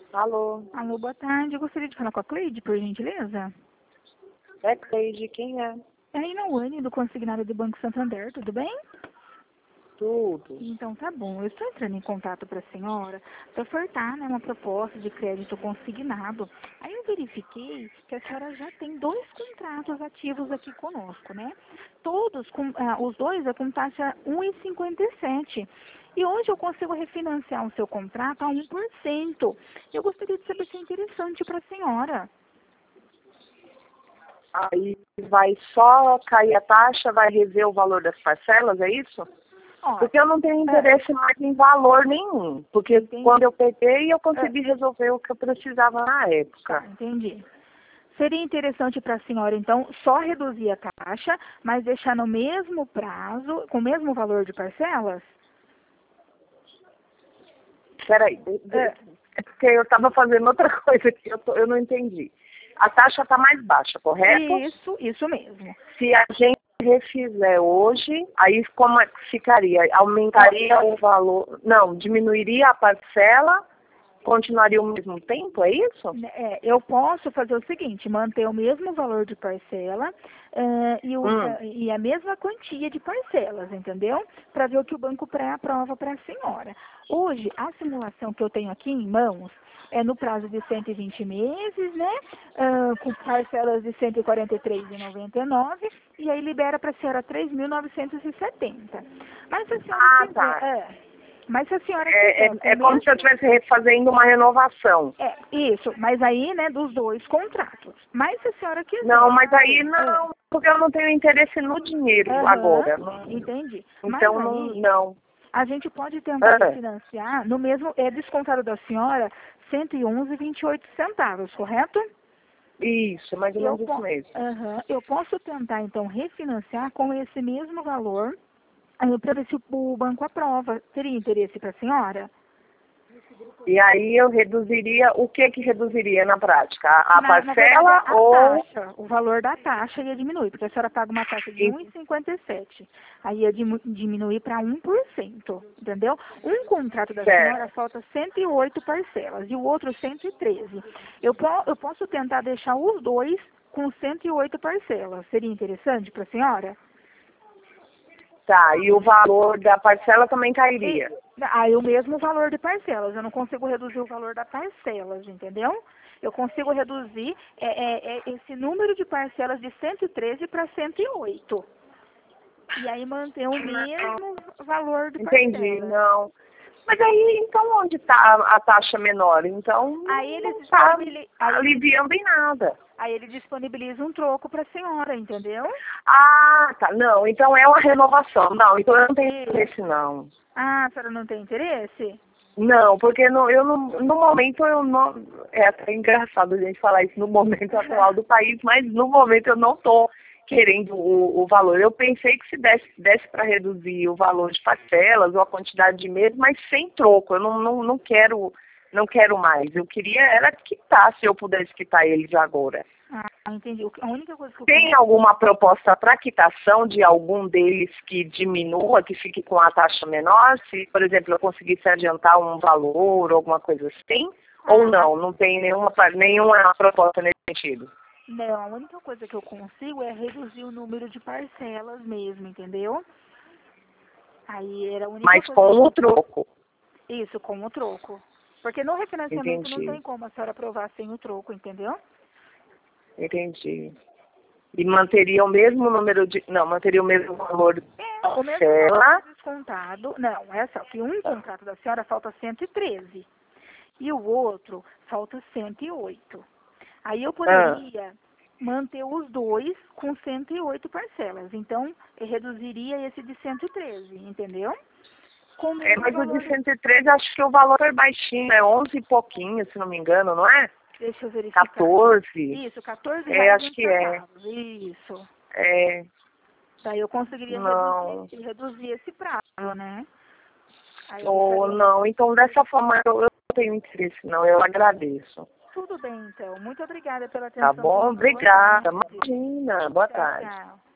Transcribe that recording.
Alô, Alô, boa tarde. Eu gostaria de falar com a Cleide, por gentileza. é Cleide, quem é? É a Inauane, do consignado do Banco Santander, tudo bem? Tudo. Então tá bom. Eu estou entrando em contato para a senhora para ofertar, né, uma proposta de crédito consignado. Aí eu verifiquei que a senhora já tem 2 contratos ativos aqui conosco, né? Todos, os dois é com taxa 1,57. E hoje eu consigo refinanciar o seu contrato a 1%. Eu gostaria de saber se é interessante para a senhora. Aí vai só cair a taxa, vai rever o valor das parcelas, é isso? Ó, Porque eu não tenho interesse mais em valor nenhum. Porque entendi. quando eu peguei, eu consegui resolver o que eu precisava na Tá, época. entendi. Seria interessante para a senhora, então, só reduzir a taxa, mas deixar no mesmo prazo, com o mesmo valor de parcelas? Peraí, é porque eu estava fazendo outra coisa que eu não entendi. A taxa está mais baixa, correto? Isso mesmo. Se a gente refizer hoje, aí como é que ficaria? Aumentaria o valor? Não, diminuiria a parcela, continuaria o mesmo tempo, é isso? Eu posso fazer o seguinte, manter o mesmo valor de parcela e a mesma quantia de parcelas, entendeu? Para ver o que o banco pré-aprova para a senhora. Hoje, a simulação que eu tenho aqui em mãos é no prazo de 120 meses, né? Com parcelas de R$ 143,99 e aí libera para a senhora 3.970. Mas se a senhora quiser, Tá. mas se a senhora quiser, É como se eu estivesse fazendo uma renovação. Isso, mas aí, né, dos 2 contratos. Mas se a senhora quiser. Não, mas aí não, porque eu não tenho interesse no dinheiro agora. Entendi. Mas Então aí, não. a gente pode tentar financiar no mesmo, descontado da senhora, 111,28 centavos, correto? Isso, mais ou menos isso mesmo. Eu posso tentar, então, refinanciar com esse mesmo valor, para ver se o banco aprova. Teria interesse para a senhora? E aí eu reduziria, o que reduziria na prática? A parcela na verdade, ou... taxa, o valor da taxa ia diminuir, porque a senhora paga uma taxa de 1,57. Aí ia diminuir para 1%, entendeu? Um contrato da senhora falta 108 parcelas e o outro 113. Eu posso tentar deixar os dois com 108 parcelas. Seria interessante para a senhora? Tá, e o valor da parcela também cairia? Aí o mesmo valor de parcelas. Eu não consigo reduzir o valor das parcelas, entendeu? Eu consigo reduzir esse número de parcelas de 113 para 108. E aí manter o mesmo valor de parcelas. Entendi, não. Mas aí, então, onde está a taxa menor? Então, aí não está aliviando em nada. Aí ele disponibiliza um troco para a senhora, entendeu? Ah, tá. Não, então é uma renovação. Não, então eu não tenho interesse, não. Ah, a senhora não tem interesse? Não, porque no momento eu não... É até engraçado a gente falar isso no momento atual do país, mas no momento eu não estou querendo o valor. Eu pensei que se desse para reduzir o valor de parcelas ou a quantidade de meses, mas sem troco. Eu não quero mais. Eu queria era quitar, se eu pudesse quitar eles agora. Ah, entendi. A única coisa que eu... Tem alguma proposta para quitação de algum deles que diminua, que fique com a taxa menor? Se, por exemplo, eu conseguisse adiantar um valor, alguma coisa assim? Ou não? Não tem nenhuma proposta nesse sentido? Não, a única coisa que eu consigo é reduzir o número de parcelas mesmo, entendeu? Aí era a única Mas coisa. Com o troco. Isso, com o troco. Porque no refinanciamento não tem como a senhora aprovar sem o troco, entendeu? Entendi. E manteria o mesmo número de... Não, manteria o mesmo valor de O mesmo valor descontado. Não, é só que um contrato da senhora falta 113 e o outro falta 108. Aí eu poderia manter os dois com 108 parcelas. Então, eu reduziria esse de 113, entendeu? Mas o de 113, acho que o valor é baixinho, é 11 e pouquinho, se não me engano, não é? Deixa eu verificar. 14. Isso, 14 reais. Acho que é. Isso. É. Daí eu conseguiria reduzir esse prazo, né? Não, então dessa forma eu não tenho interesse, não. Eu agradeço. Tudo bem, então. Muito obrigada pela atenção. Tá bom? Obrigada. Imagina. Boa tarde. Tchau.